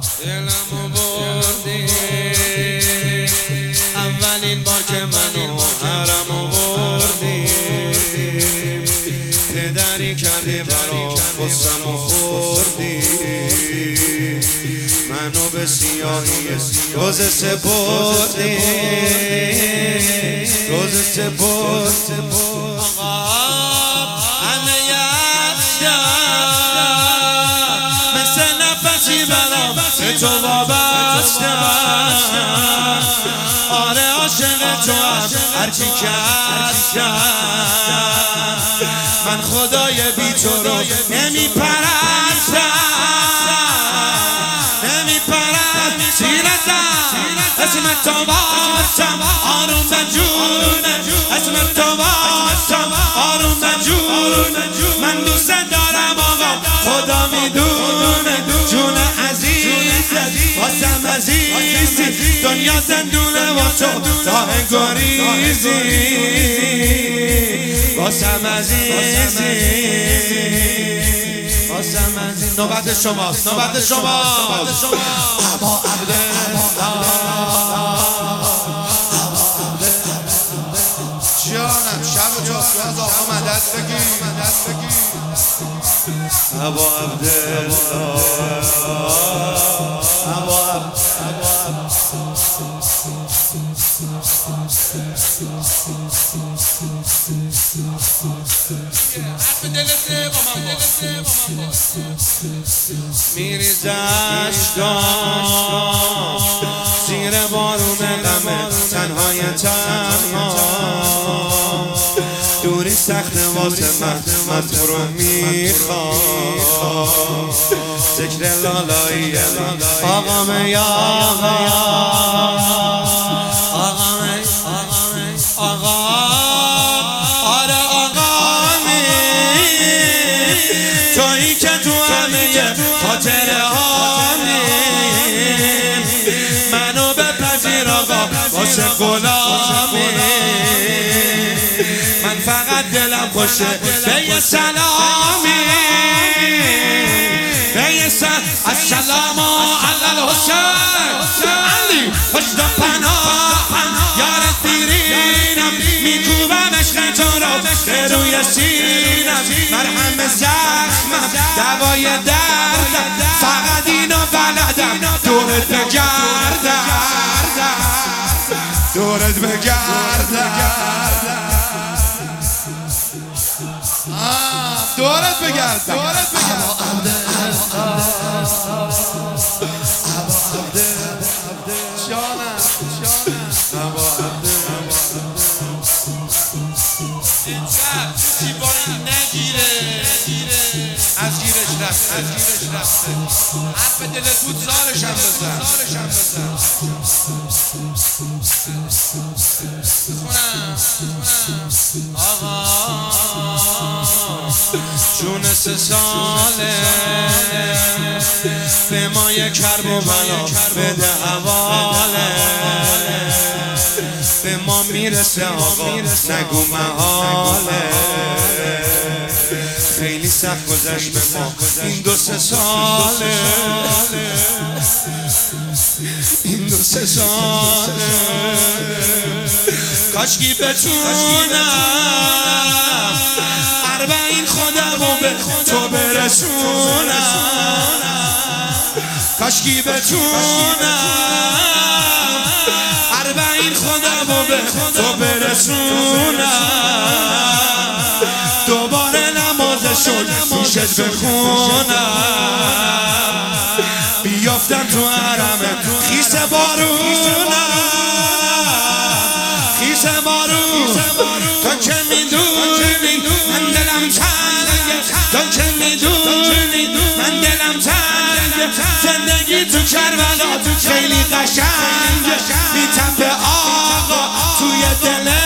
دلمو بردی اولین بار که منو حرمو بردی پدری کردی برام قصه‌مو خوردی منو به سیاهی روز سپردی روز سپردی آقا همه یفتم مثل نفسی برام به تو وابستم آره عاشق تو هم هرچی کردم من خدای بی تو رو نمی پرستم اسم تو باشم آروم به جون اسم تو باشم آروم به جون من دوست دارم آقا خدا میدونه جون عزیز واسم عزیزی دنیا زندونه و تو راه گریزی واسم عزیزی واسم عزیز نوبت شماست نوبت شماست ابا جانم شب و جاست از آقا مدد بگی ابا عبدالله ابا میریز اشکام زیر بارون غم تنهای تنها دوری سخت واسه من تو رو میخوام ذکر لالایی آقام یا آقا آره آقامی تویی که تو همه خاطره هامی منو بپذیر آقا واسه غلامی من فقط دلم خوشه به یه سلامی به یه السلام علی الحسین علی پشت پناه یار دیرینم میکوبم عشق تو رو به روی سینم مرهم زخمم دوای دردم فقط اینو بلدم دورت بگردم دورت بگردم دورت بگردم از گیرش رفته حرف دلت بود زارشم بزن آقا جون 3 ساله به ما یه کرب و بلا بده حواله به ما میرسه آقا نگو محاله خیلی سخت گذشت به ما این 2-3 ساله این 2-3 ساله کاشکی بتونم 40 خودمو به تو برسونم کاشکی بتونم 40 خودمو به تو برسونم دوباره نمازشون پیشت بخونم بیافتم تو حرمت خیس بارونم خیس بارون تو که میدونی من دلم تنگه تو که میدونی من دلم تنگه زندگی تو کربلا خیلی قشنگه میتپه آقا توی دل